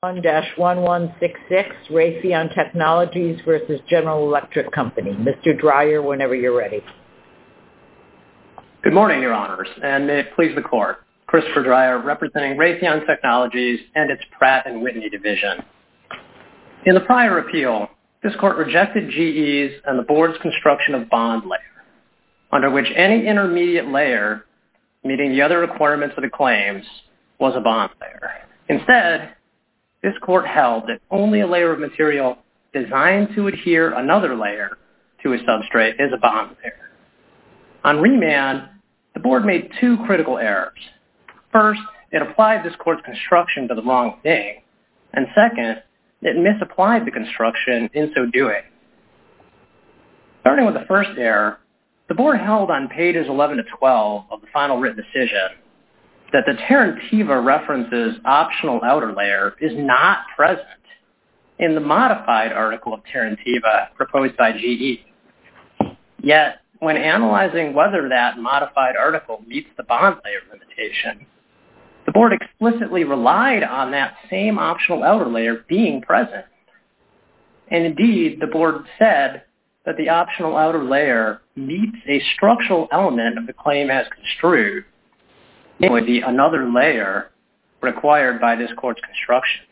1-1166, Raytheon Technologies versus General Electric Company. Mr. Dreyer, whenever you're ready. Good morning, Your Honors, and may it please the Court. Christopher Dreyer, representing Raytheon Technologies and its Pratt & Whitney division. In the prior appeal, this Court rejected GE's and the Board's construction of bond layer, under which any intermediate layer meeting the other requirements of the claims was a bond layer. Instead, this Court held that only a layer of material designed to adhere another layer to a substrate is a bond layer. On remand, the Board made two critical errors. First, it applied this Court's construction to the wrong thing, and second, it misapplied the construction in so doing. Starting with the first error, the Board held on pages 11 to 12 of the final written decision that the Tarantiva references optional outer layer is not present in the modified article of Tarantiva proposed by GE. Yet, when analyzing whether that modified article meets the bond layer limitation, the Board explicitly relied on that same optional outer layer being present. And indeed, the Board said that the optional outer layer meets a structural element of the claim as construed, namely the another layer required by this Court's construction.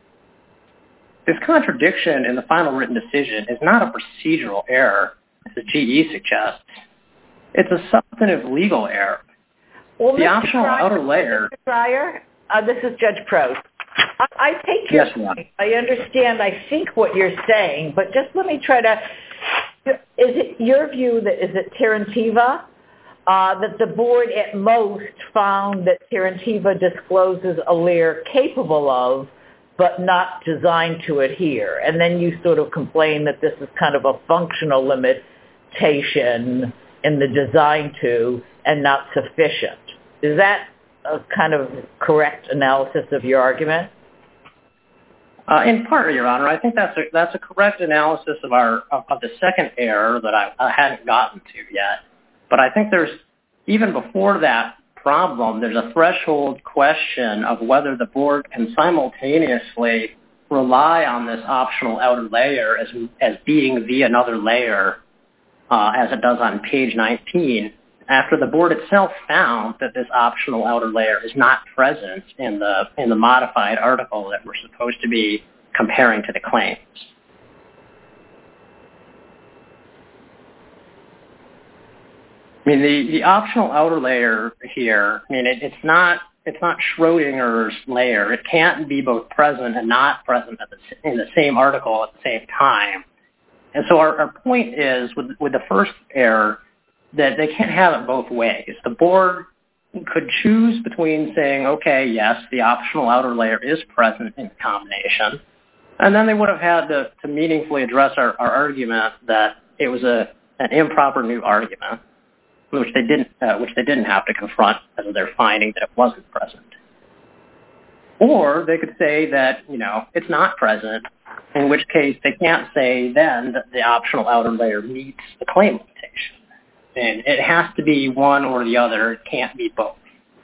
This contradiction in the final written decision is not a procedural error, as GE suggests. It's a substantive legal error. Well, the optional outer layer... Mr. Dreyer, this is Judge Prost. I take your point. I understand, I think, what you're saying, but just let me try to... Is it your view that, is it Tarantiva, that the Board at most found that Tarantiva discloses a layer capable of, but not designed to adhere? And then you sort of complain that this is kind of a functional limitation in the design to and not sufficient. Is that a kind of correct analysis of your argument? In part, Your Honor, I think that's a correct analysis of the second error that I hadn't gotten to yet. But I think there's, even before that problem, there's a threshold question of whether the Board can simultaneously rely on this optional outer layer as being the another layer, as it does on page 19, after the Board itself found that this optional outer layer is not present in the modified article that we're supposed to be comparing to the claims. I mean, the optional outer layer here, I mean, it's not Schrodinger's layer. It can't be both present and not present in the same article at the same time. And so our point is, with the first error, that they can't have it both ways. The Board could choose between saying, okay, yes, the optional outer layer is present in the combination, and then they would have had to meaningfully address our argument that it was an improper new argument, which they didn't have to confront as their finding that it wasn't present. Or they could say that, it's not present, in which case they can't say then that the optional outer layer meets the claim limitation. And it has to be one or the other. It can't be both.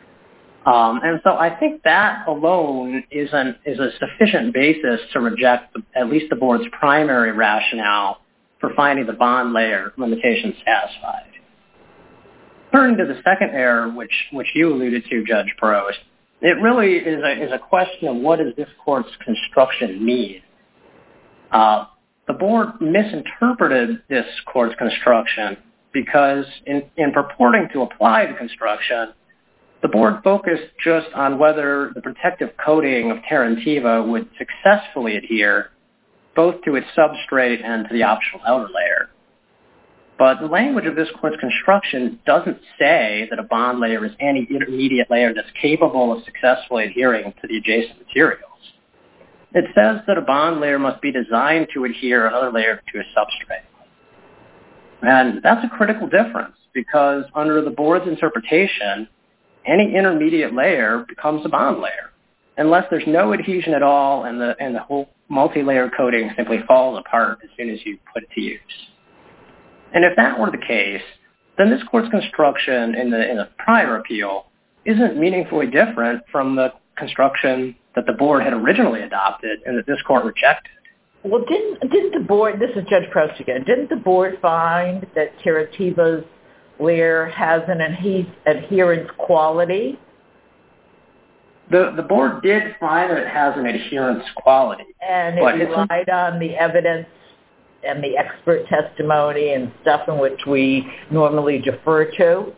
And so I think that alone is a sufficient basis to reject at least the Board's primary rationale for finding the bond layer limitation satisfied. Turning to the second error, which you alluded to, Judge Prost, it really is a question of what does this Court's construction mean? The Board misinterpreted this Court's construction because in purporting to apply the construction, the Board focused just on whether the protective coating of Tarantiva would successfully adhere both to its substrate and to the optional outer layer. But the language of this Court's construction doesn't say that a bond layer is any intermediate layer that's capable of successfully adhering to the adjacent materials. It says that a bond layer must be designed to adhere another layer to a substrate. And that's a critical difference because under the Board's interpretation, any intermediate layer becomes a bond layer unless there's no adhesion at all and the whole multi-layer coating simply falls apart as soon as you put it to use. And if that were the case, then this Court's construction in the prior appeal isn't meaningfully different from the construction that the board had originally adopted and that this court rejected. Well, didn't the board, this is Judge Proust again, didn't the board find that Terrativa's layer has an adherence quality? The board did find that it has an adherence quality. And it relied on the evidence and the expert testimony and stuff in which we normally defer to?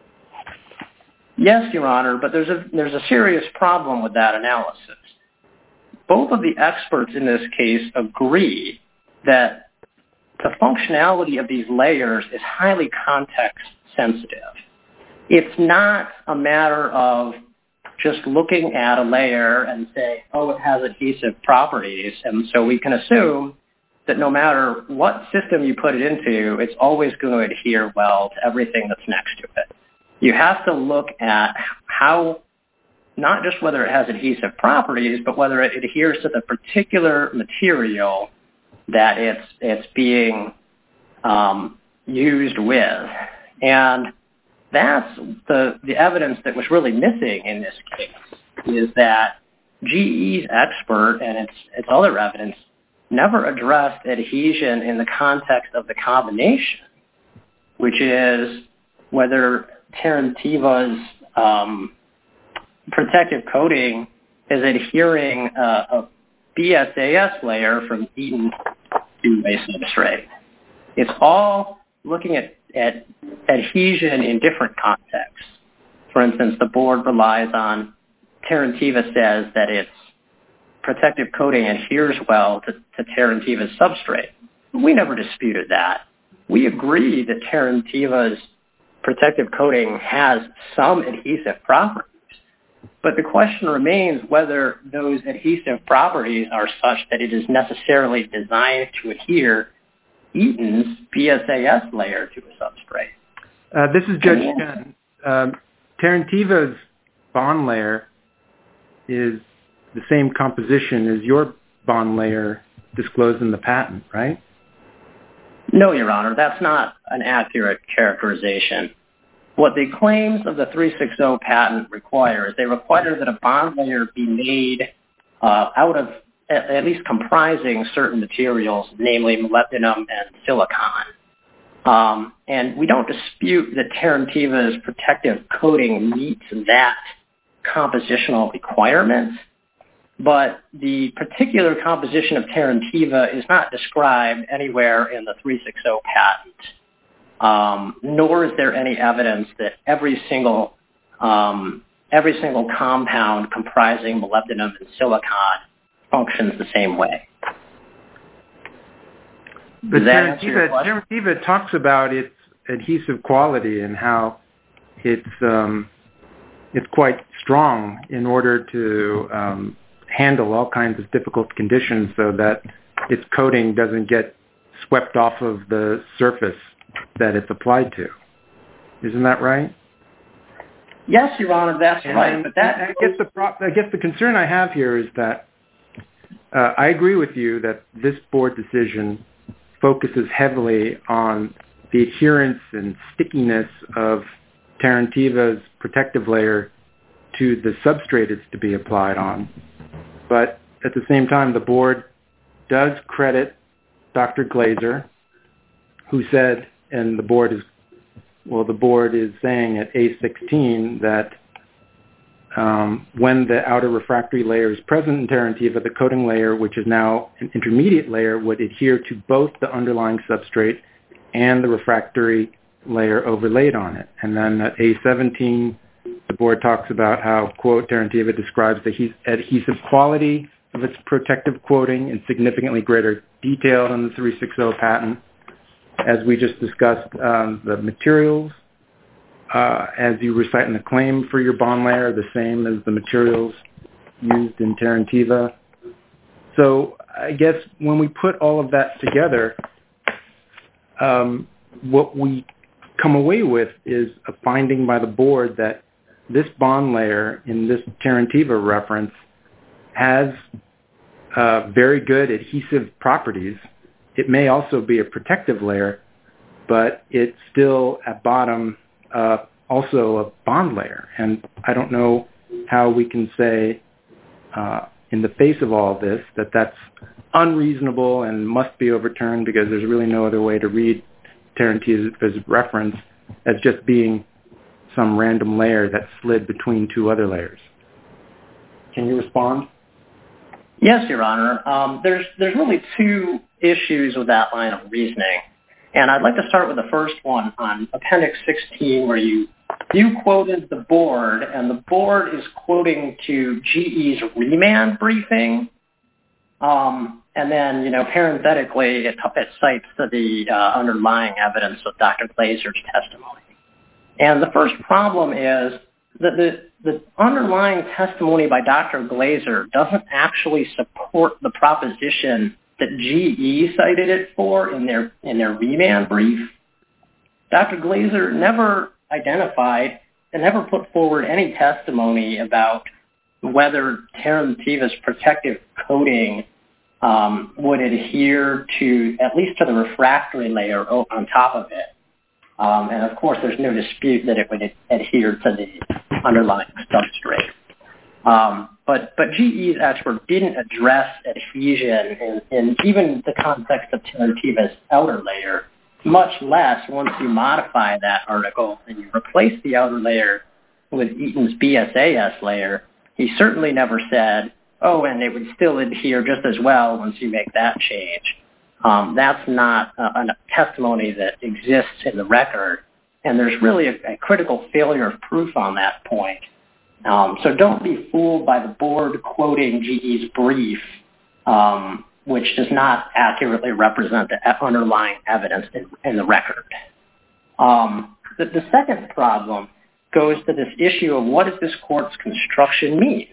Yes, Your Honor, but there's a serious problem with that analysis. Both of the experts in this case agree that the functionality of these layers is highly context sensitive. It's not a matter of just looking at a layer and say, oh, it has adhesive properties, and so we can assume that no matter what system you put it into, it's always going to adhere well to everything that's next to it. You have to look at how, not just whether it has adhesive properties, but whether it adheres to the particular material that it's being used with. And that's the evidence that was really missing in this case, is that GE's expert and its other evidence never addressed adhesion in the context of the combination, which is whether Terrativa's protective coating is adhering a BSAS layer from Eaton to a substrate. It's all looking at adhesion in different contexts. For instance, the board relies on, Terrativa says that its protective coating adheres well to Terrativa's substrate. We never disputed that. We agree that Terrativa's protective coating has some adhesive properties, but the question remains whether those adhesive properties are such that it is necessarily designed to adhere Eaton's BSAS layer to a substrate. This is Judge Chen. Terrativa's bond layer is the same composition as your bond layer disclosed in the patent, right? No, Your Honor, that's not an accurate characterization. What the claims of the 360 patent require is they require that a bond layer be made out of at least comprising certain materials, namely molybdenum and silicon. And we don't dispute that Terrativa's protective coating meets that compositional requirement, but the particular composition of Terrativa is not described anywhere in the 360 patent, nor is there any evidence that every single compound comprising molybdenum and silicon functions the same way. But Terrativa talks about its adhesive quality and how it's quite strong in order to handle all kinds of difficult conditions so that its coating doesn't get swept off of the surface that it's applied to. Isn't that right? Yes, Your Honor, that's right. But I guess the concern I have here is that I agree with you that this board decision focuses heavily on the adherence and stickiness of Terrativa's protective layer to the substrate it's to be applied on. But at the same time, the board does credit Dr. Glaser, who said, and the board is saying at A16 that when the outer refractory layer is present in Terrativa, the coating layer, which is now an intermediate layer, would adhere to both the underlying substrate and the refractory layer overlaid on it. And then at A17, the board talks about how, quote, Terrativa describes the adhesive quality of its protective coating in significantly greater detail than the 360 patent. As we just discussed, the materials, as you recite in the claim for your bond layer, are the same as the materials used in Terrativa. So I guess when we put all of that together, what we come away with is a finding by the board that this bond layer in this Terrativa reference has very good adhesive properties. It may also be a protective layer, but it's still at bottom also a bond layer. And I don't know how we can say in the face of all this, that's unreasonable and must be overturned because there's really no other way to read Tarentiva's reference as just being some random layer that slid between two other layers. Can you respond? Yes, Your Honor. There's really two issues with that line of reasoning. And I'd like to start with the first one on Appendix 16, where you quoted the board, and the board is quoting to GE's remand briefing. And then, parenthetically, it cites the underlying evidence of Dr. Glazer's testimony. And the first problem is that the underlying testimony by Dr. Glazer doesn't actually support the proposition that GE cited it for in their remand brief. Dr. Glazer never identified and never put forward any testimony about whether Tarentiva's protective coating would adhere to, at least to the refractory layer on top of it. And of course, there's no dispute that it would adhere to the underlying substrate. But GE's expert didn't address adhesion in even the context of Tarentiva's outer layer, much less once you modify that article and you replace the outer layer with Eaton's BSAS layer. He certainly never said, oh, and it would still adhere just as well once you make that change. That's not a testimony that exists in the record, and there's really a critical failure of proof on that point. So don't be fooled by the board quoting GE's brief, which does not accurately represent the underlying evidence in the record. The second problem goes to this issue of what does this court's construction mean?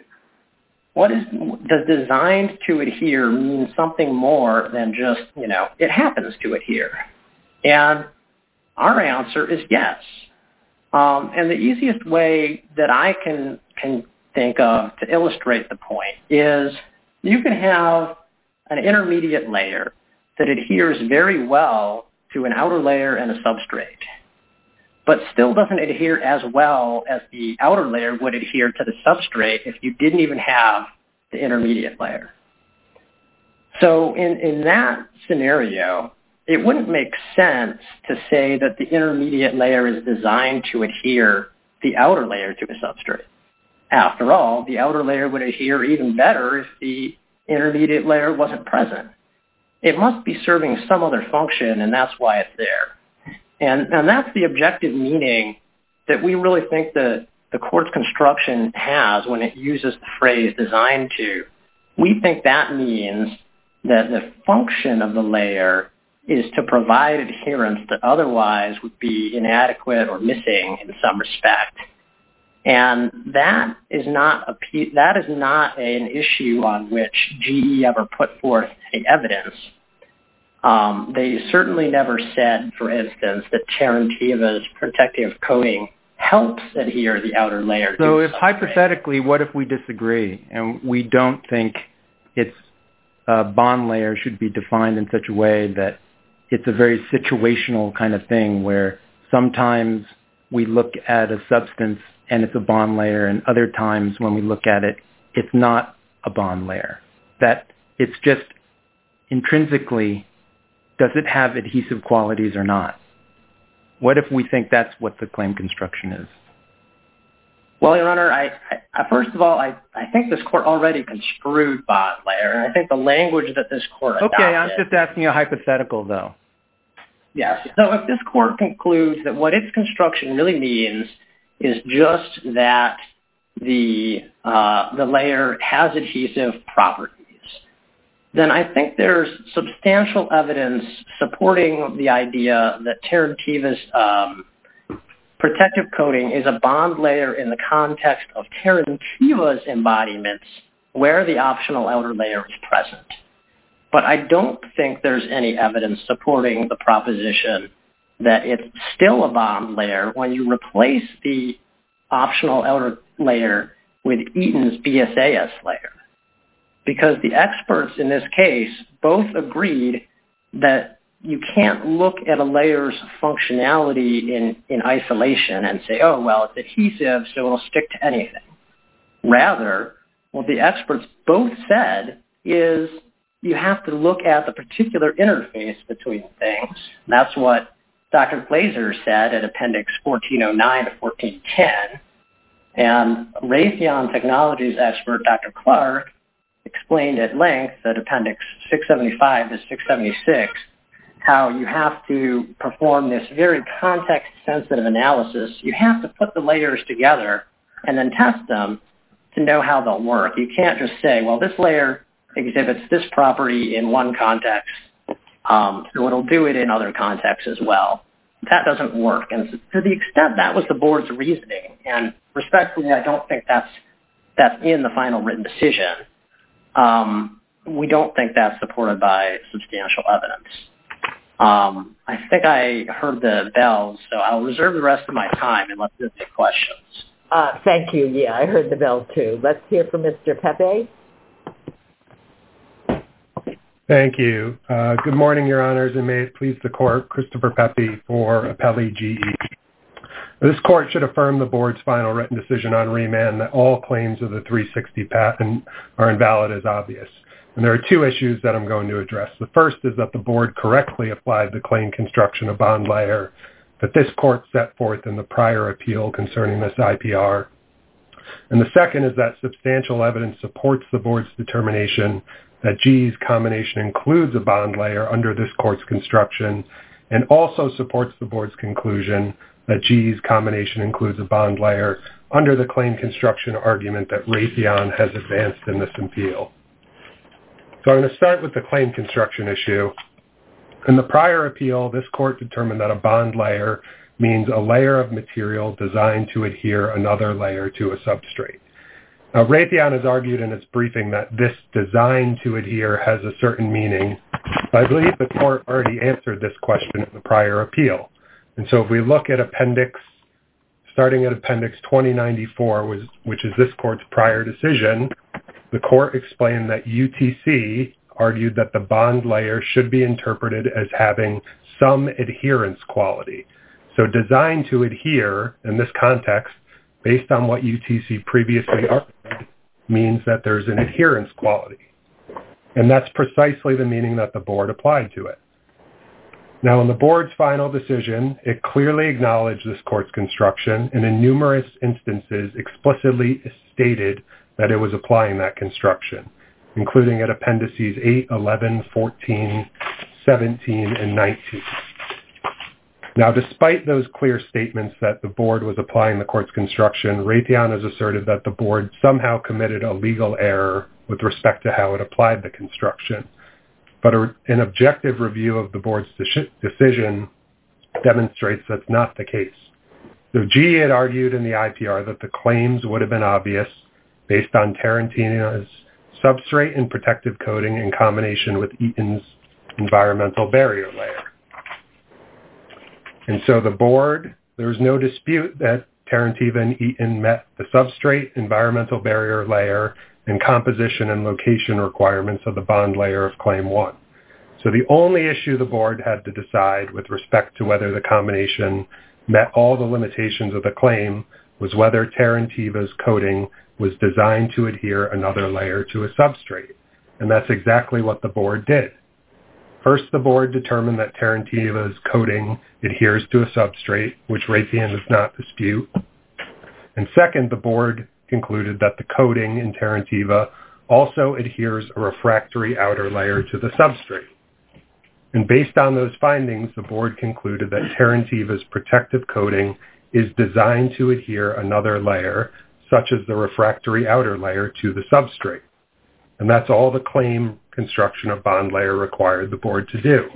Does designed to adhere mean something more than just, it happens to adhere? And our answer is yes. And the easiest way that I can think of to illustrate the point is you can have an intermediate layer that adheres very well to an outer layer and a substrate, but still doesn't adhere as well as the outer layer would adhere to the substrate if you didn't even have the intermediate layer. So in that scenario, it wouldn't make sense to say that the intermediate layer is designed to adhere the outer layer to a substrate. After all, the outer layer would adhere even better if the intermediate layer wasn't present. It must be serving some other function, and that's why it's there. And that's the objective meaning that we really think that the court's construction has when it uses the phrase designed to. We think that means that the function of the layer is to provide adherence that otherwise would be inadequate or missing in some respect. And that is not an issue on which GE ever put forth any evidence. They certainly never said, for instance, that Tarentiva's protective coating helps adhere the outer layer. So if hypothetically, what if we disagree and we don't think its bond layer should be defined in such a way that it's a very situational kind of thing where sometimes we look at a substance and it's a bond layer, and other times when we look at it, it's not a bond layer. That it's just intrinsically, does it have adhesive qualities or not? What if we think that's what the claim construction is? Well, Your Honor, first of all, I think this court already construed bond layer, and I think the language that this court adopted... Okay, I'm just asking a hypothetical, though. Yes. So if this court concludes that what its construction really means is just that the layer has adhesive properties, then I think there's substantial evidence supporting the idea that Tarentiva's protective coating is a bond layer in the context of Tarentiva's embodiments where the optional outer layer is present. But I don't think there's any evidence supporting the proposition that it's still a bond layer when you replace the optional outer layer with Eaton's BSAS layer. Because the experts in this case both agreed that you can't look at a layer's functionality in isolation and say, oh, well, it's adhesive, so it'll stick to anything. Rather, what the experts both said is you have to look at the particular interface between things. And that's what Dr. Glazer said at Appendix 1409 to 1410. And Raytheon Technologies expert Dr. Clark explained at length at Appendix 675 to 676 how you have to perform this very context-sensitive analysis. You have to put the layers together and then test them to know how they'll work. You can't just say, well, this layer exhibits this property in one context, so it'll do it in other contexts as well. That doesn't work. And to the extent that was the board's reasoning, and respectfully, I don't think that's in the final written decision, we don't think that's supported by substantial evidence. I think I heard the bells, so I'll reserve the rest of my time and let's do the questions. Thank you. Yeah, I heard the bells too. Let's hear from Mr. Pepe. Thank you. Good morning, Your Honors, and may it please the Court, Christopher Pepe for Appellee GE. This Court should affirm the Board's final written decision on remand that all claims of the 360 patent are invalid as obvious. And there are two issues that I'm going to address. The first is that the Board correctly applied the claim construction of bond layer that this Court set forth in the prior appeal concerning this IPR. And the second is that substantial evidence supports the Board's determination that GE's combination includes a bond layer under this Court's construction, and also supports the Board's conclusion that GE's combination includes a bond layer under the claim construction argument that Raytheon has advanced in this appeal. So I'm going to start with the claim construction issue. In the prior appeal, this Court determined that a bond layer means a layer of material designed to adhere another layer to a substrate. Now, Raytheon has argued in its briefing that this design to adhere has a certain meaning. But I believe the Court already answered this question in the prior appeal. And so if we look at starting at Appendix 2094, which is this Court's prior decision, the Court explained that UTC argued that the bond layer should be interpreted as having some adherence quality. So designed to adhere, in this context, based on what UTC previously argued, means that there's an adherence quality. And that's precisely the meaning that the Board applied to it. Now, in the Board's final decision, it clearly acknowledged this Court's construction and in numerous instances explicitly stated that it was applying that construction, including at Appendices 8, 11, 14, 17, and 19. Now, despite those clear statements that the Board was applying the Court's construction, Raytheon has asserted that the Board somehow committed a legal error with respect to how it applied the construction. But an objective review of the Board's decision demonstrates that's not the case. So GE had argued in the IPR that the claims would have been obvious based on Tarantina's substrate and protective coating in combination with Eaton's environmental barrier layer. And so the Board, there was no dispute that Tarantiva and Eaton met the substrate, environmental barrier layer, and composition and location requirements of the bond layer of Claim 1. So the only issue the Board had to decide with respect to whether the combination met all the limitations of the claim was whether Tarantiva's coating was designed to adhere another layer to a substrate. And that's exactly what the Board did. First, the Board determined that Tarantiva's coating adheres to a substrate, which Raytheon does not dispute. And second, the Board concluded that the coating in Tarantiva also adheres a refractory outer layer to the substrate. And based on those findings, the Board concluded that Tarantiva's protective coating is designed to adhere another layer, such as the refractory outer layer, to the substrate. And that's all the claim construction of bond layer required the Board to do.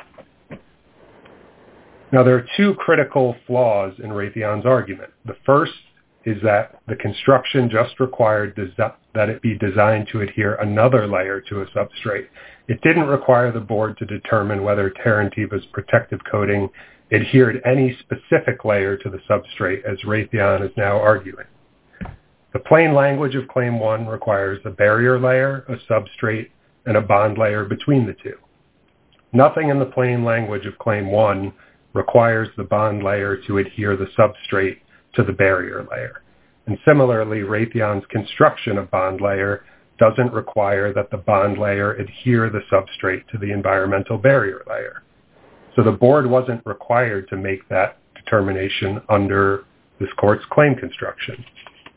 Now, there are two critical flaws in Raytheon's argument. The first is that the construction just required that it be designed to adhere another layer to a substrate. It didn't require the Board to determine whether Tarantiva's protective coating adhered any specific layer to the substrate, as Raytheon is now arguing. The plain language of Claim 1 requires a barrier layer, a substrate, and a bond layer between the two. Nothing in the plain language of Claim 1 requires the bond layer to adhere the substrate to the barrier layer. And similarly, Raytheon's construction of bond layer doesn't require that the bond layer adhere the substrate to the environmental barrier layer. So the board wasn't required to make that determination under this court's claim construction.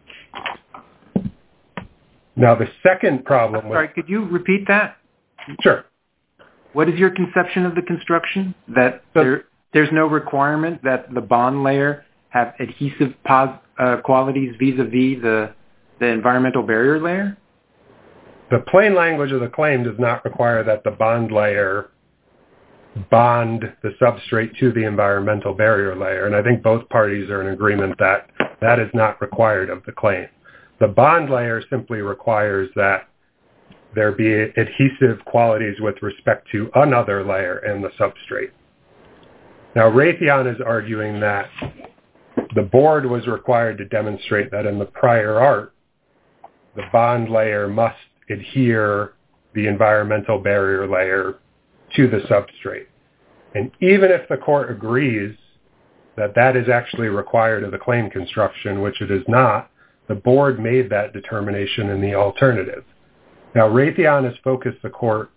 Now, the second problem... Sorry, could you repeat that? Sure. What is your conception of the construction? That there's no requirement that the bond layer have adhesive qualities vis-a-vis the environmental barrier layer? The plain language of the claim does not require that the bond layer bond the substrate to the environmental barrier layer, and I think both parties are in agreement that that is not required of the claim. The bond layer simply requires that there be adhesive qualities with respect to another layer in the substrate. Now, Raytheon is arguing that the board was required to demonstrate that in the prior art, the bond layer must adhere the environmental barrier layer to the substrate. And even if the court agrees that that is actually required of the claim construction, which it is not, the board made that determination in the alternative. Now, Raytheon has focused the court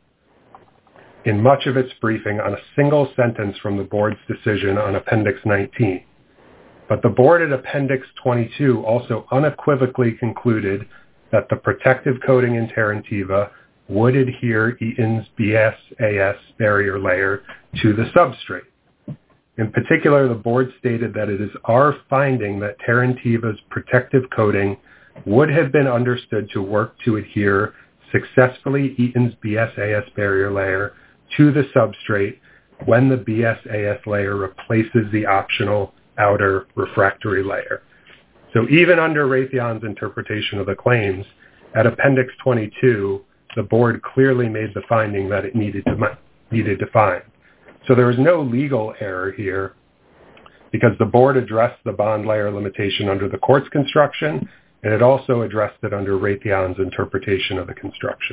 in much of its briefing on a single sentence from the board's decision on Appendix 19. But the board at Appendix 22 also unequivocally concluded that the protective coating in Tarantiva would adhere Eaton's BSAS barrier layer to the substrate. In particular, the board stated that it is our finding that Tarantiva's protective coating would have been understood to work to adhere successfully Eaton's BSAS barrier layer to the substrate when the BSAS layer replaces the optional outer refractory layer. So even under Raytheon's interpretation of the claims, at Appendix 22, the board clearly made the finding that it needed to find. So there is no legal error here because the board addressed the bond layer limitation under the court's construction, and it also addressed it under Raytheon's interpretation of the construction.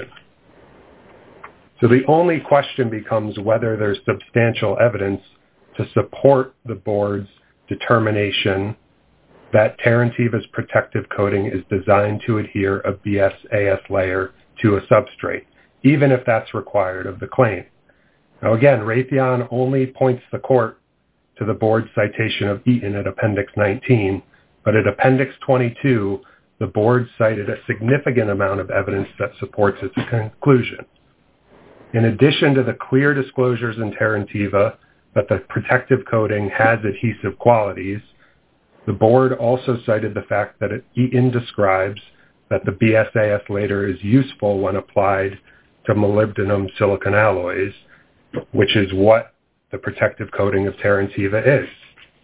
So the only question becomes whether there's substantial evidence to support the board's determination that Tarantiva's protective coating is designed to adhere a BSAS layer to a substrate, even if that's required of the claim. Now again, Raytheon only points the court to the board's citation of Eaton at Appendix 19, but at Appendix 22, the board cited a significant amount of evidence that supports its conclusion. In addition to the clear disclosures in Tarantiva that the protective coating has adhesive qualities, the board also cited the fact that Eaton describes that the BSAS layer is useful when applied to molybdenum silicon alloys, which is what the protective coating of Tarantiva is.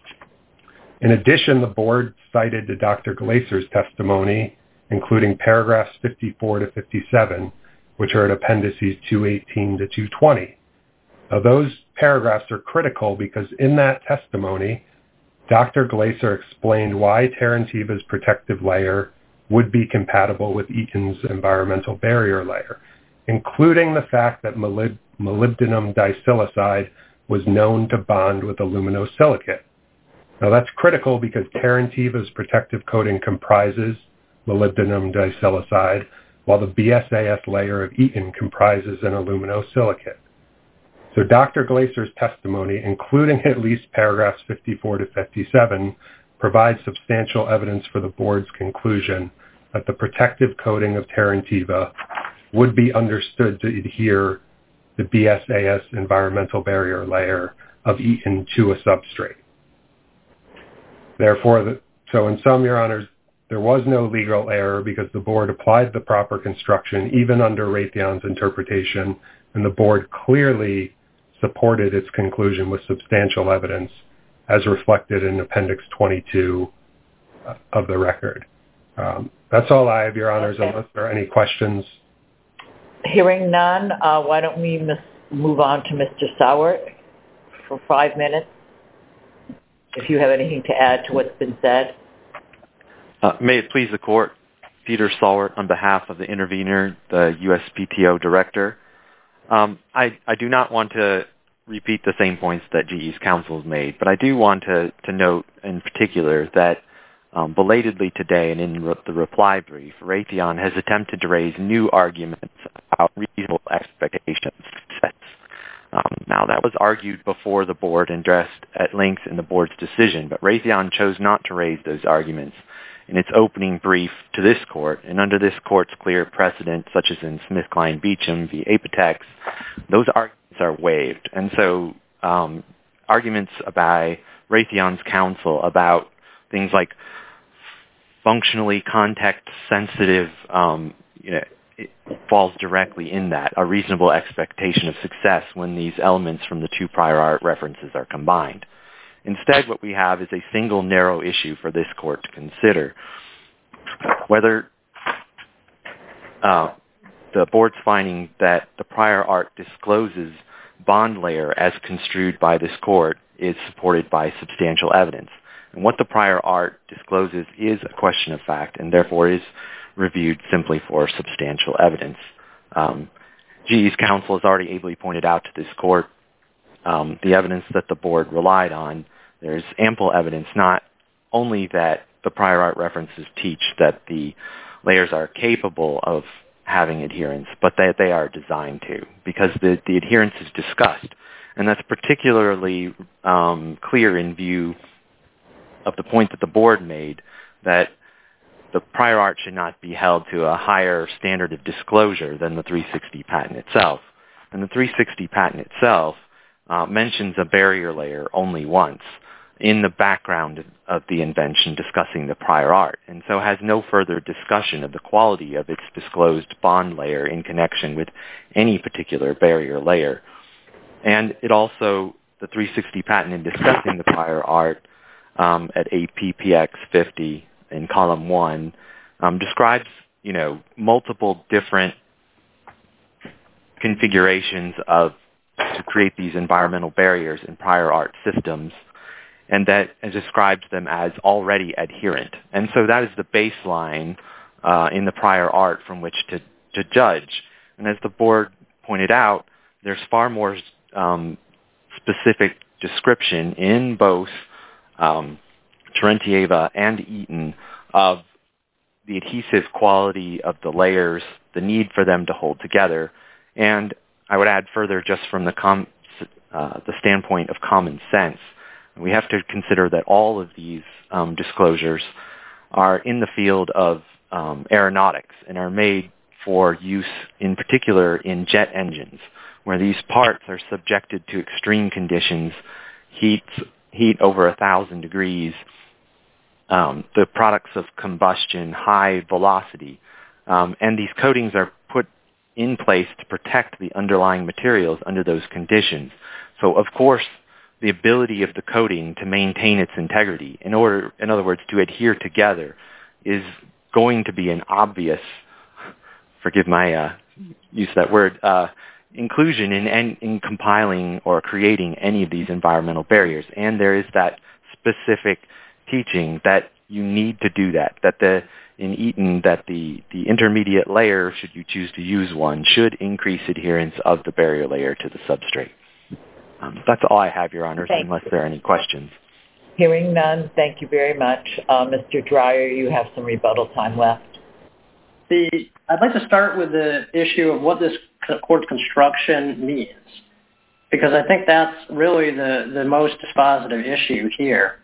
In addition, the board cited to Dr. Glaser's testimony, including paragraphs 54 to 57, which are at appendices 218 to 220. Now, those paragraphs are critical because in that testimony, Dr. Glaser explained why Tarantiva's protective layer would be compatible with Eaton's environmental barrier layer, including the fact that molybdenum disilicide was known to bond with aluminosilicate. Now that's critical because Tarantiva's protective coating comprises molybdenum disilicide, while the BSAS layer of Eaton comprises an aluminosilicate. So Dr. Glaser's testimony, including at least paragraphs 54 to 57, provides substantial evidence for the board's conclusion that the protective coating of Tarantiva would be understood to adhere the BSAS environmental barrier layer of Eaton to a substrate. Therefore, so in sum, Your Honors, there was no legal error because the board applied the proper construction even under Raytheon's interpretation, and the board clearly supported its conclusion with substantial evidence as reflected in Appendix 22 of the record. That's all I have, Your Honors, unless there are any questions. Hearing none, why don't we move on to Mr. Sawert for 5 minutes, if you have anything to add to what's been said. May it please the Court, Peter Sawert on behalf of the intervener, the USPTO Director. I do not want to repeat the same points that GE's counsel has made, but I do want to note in particular that Belatedly today and in the reply brief, Raytheon has attempted to raise new arguments about reasonable expectations of success. Now, that was argued before the board and addressed at length in the board's decision, but Raytheon chose not to raise those arguments in its opening brief to this court, and under this court's clear precedent, such as in SmithKline-Beecham v. Apotex, those arguments are waived. And so arguments by Raytheon's counsel about things like functionally context-sensitive, it falls directly in that, a reasonable expectation of success when these elements from the two prior art references are combined. Instead, what we have is a single narrow issue for this court to consider. Whether the board's finding that the prior art discloses bond layer as construed by this court is supported by substantial evidence. And what the prior art discloses is a question of fact and therefore is reviewed simply for substantial evidence. GE's counsel has already ably pointed out to this court the evidence that the board relied on. There's ample evidence not only that the prior art references teach that the layers are capable of having adherence, but that they are designed to, because the adherence is discussed. And that's particularly clear in view of the point that the board made that the prior art should not be held to a higher standard of disclosure than the 360 patent itself. And the 360 patent itself mentions a barrier layer only once in the background of the invention discussing the prior art, and so has no further discussion of the quality of its disclosed bond layer in connection with any particular barrier layer. And it also, the 360 patent in discussing the prior art at APPX 50 in column 1 describes, multiple different configurations to create these environmental barriers in prior art systems, and that describes them as already adherent. And so that is the baseline in the prior art from which to judge. And as the board pointed out, there's far more specific description in both Tarentieva and Eaton of the adhesive quality of the layers, the need for them to hold together, and I would add further just from the standpoint of common sense. We have to consider that all of these disclosures are in the field of aeronautics and are made for use in particular in jet engines, where these parts are subjected to extreme conditions, heat over 1,000 degrees, the products of combustion, high velocity, and these coatings are put in place to protect the underlying materials under those conditions. So, of course, the ability of the coating to maintain its integrity, in other words, to adhere together, is going to be an obvious, forgive my use of that word, inclusion in compiling or creating any of these environmental barriers. And there is that specific teaching that you need to do that, in Eaton, that the intermediate layer, should you choose to use one, should increase adherence of the barrier layer to the substrate. That's all I have, Your Honors, unless there are any questions. Hearing none, thank you very much. Mr. Dreyer, you have some rebuttal time left. I'd like to start with the issue of what this court construction means, because I think that's really the most dispositive issue here.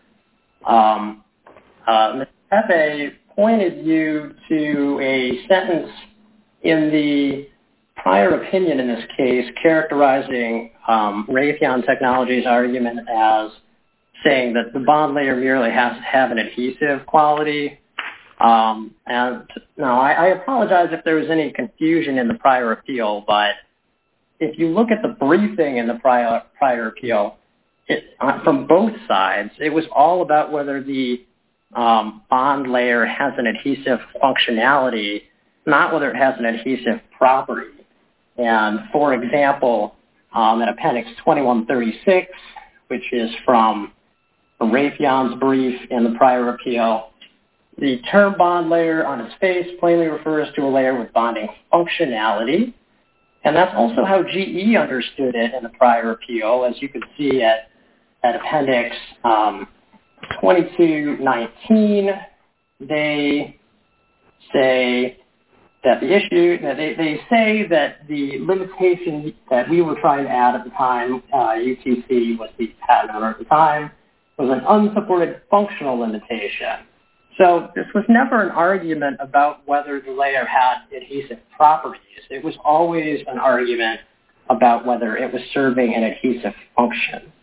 Ms. Pepe pointed you to a sentence in the prior opinion in this case characterizing Raytheon Technologies' argument as saying that the bond layer merely has to have an adhesive quality. And now I apologize if there was any confusion in the prior appeal, but if you look at the briefing in the prior appeal, from both sides, it was all about whether the bond layer has an adhesive functionality, not whether it has an adhesive property. And for example, in Appendix 2136, which is from Raytheon's brief in the prior appeal, the term bond layer on its face plainly refers to a layer with bonding functionality. And that's also how GE understood it in the prior appeal, as you can see at Appendix 2219 they say that the issue, they say that the limitation that we were trying to add at the time, UTC was the patent owner at the time, was an unsupported functional limitation. So this was never an argument about whether the layer had adhesive properties. It was always an argument about whether it was serving an adhesive function.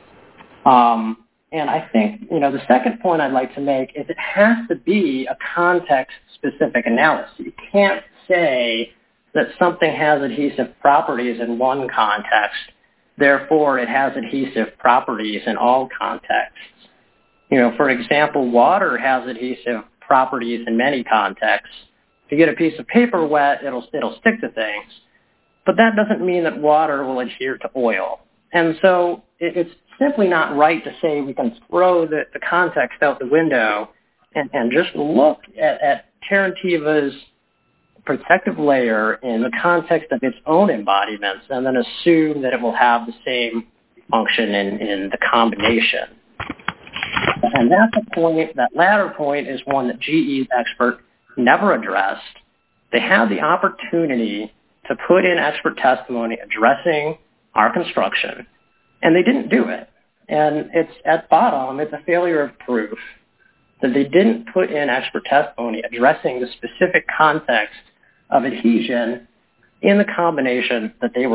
And I think, the second point I'd like to make is it has to be a context-specific analysis. You can't say that something has adhesive properties in one context, therefore it has adhesive properties in all contexts. For example, water has adhesive properties in many contexts. If you get a piece of paper wet, it'll stick to things. But that doesn't mean that water will adhere to oil. And so it's simply not right to say we can throw the context out the window and just look at Terrantiva's protective layer in the context of its own embodiments and then assume that it will have the same function in the combination. And that's the point, that latter point is one that GE's expert never addressed. They had the opportunity to put in expert testimony addressing our construction, and they didn't do it. And it's at bottom, it's a failure of proof that they didn't put in expert testimony addressing the specific context of adhesion in the combination that they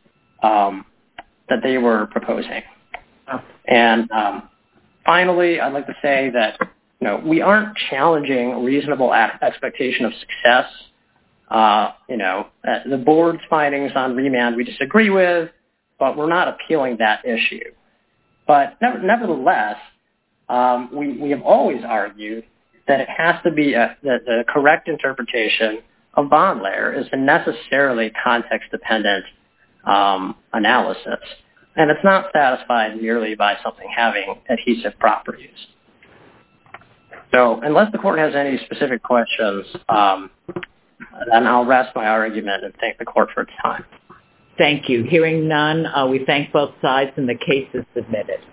were proposing. And finally, I'd like to say that we aren't challenging reasonable expectation of success. The board's findings on remand we disagree with, but we're not appealing that issue. But nevertheless, we have always argued that it has to be that the correct interpretation of bond layer is a necessarily context-dependent analysis. And it's not satisfied merely by something having adhesive properties. So unless the court has any specific questions, then I'll rest my argument and thank the court for its time. Thank you. Hearing none, we thank both sides and the case is submitted.